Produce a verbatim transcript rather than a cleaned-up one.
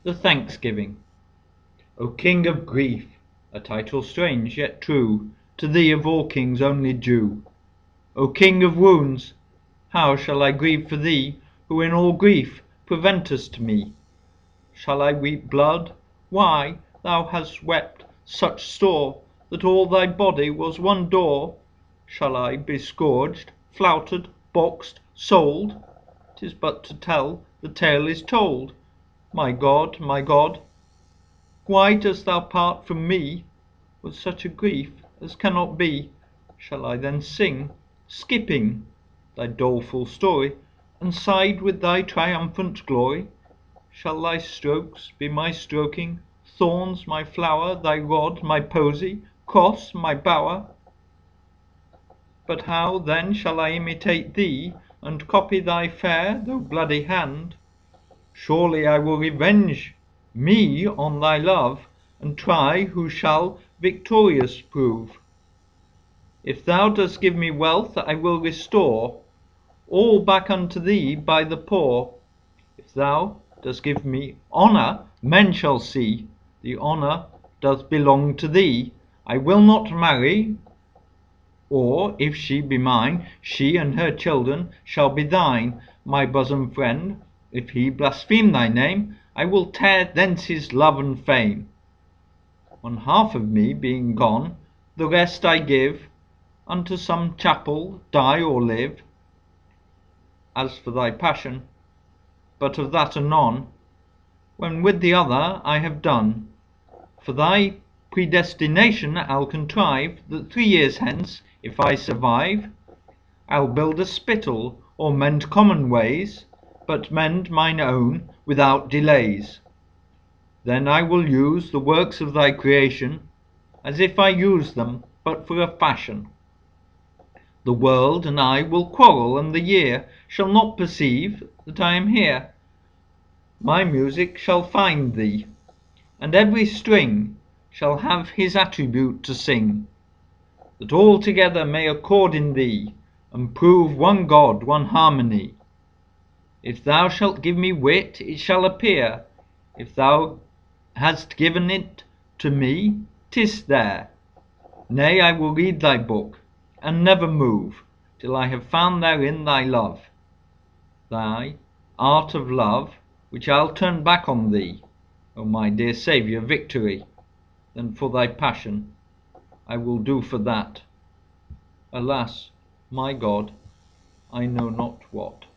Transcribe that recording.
The Thanksgiving. O King of Grief, a title strange yet true, to thee of all kings only due. O King of Wounds, how shall I grieve for thee, who in all grief preventest me? Shall I weep blood? Why, thou hast wept such store, that all thy body was one door. Shall I be scourged, flouted, boxed, sold? 'Tis but to tell, the tale is told. My God, my God, why dost thou part from me with such a grief as cannot be? Shall I then sing, skipping thy doleful story, and side with thy triumphant glory? Shall thy strokes be my stroking, thorns my flower, thy rod my posy, cross my bower? But how then shall I imitate thee, and copy thy fair though bloody hand? Surely I will revenge me on thy love, and try who shall victorious prove. If thou dost give me wealth, I will restore all back unto thee by the poor. If thou dost give me honour, men shall see the honour doth belong to thee. I will not marry, or if she be mine, she and her children shall be thine. My bosom friend, if he blaspheme thy name, I will tear thence his love and fame. One half of me being gone, the rest I give unto some chapel, die or live. As for thy passion, but of that anon, when with the other I have done. For thy predestination I'll contrive, that three years hence, if I survive, I'll build a spittle, or mend common ways, but mend mine own without delays. Then I will use the works of thy creation, as if I used them but for a fashion. The world and I will quarrel, and the year shall not perceive that I am here. My music shall find thee, and every string shall have his attribute to sing, that all together may accord in thee, and prove one God, one harmony. If thou shalt give me wit, it shall appear. If thou hast given it to me, 'tis there. Nay, I will read thy book, and never move, till I have found therein thy love, thy art of love, which I'll turn back on thee, O my dear Saviour, victory. Then for thy passion I will do for that, alas, my God, I know not what.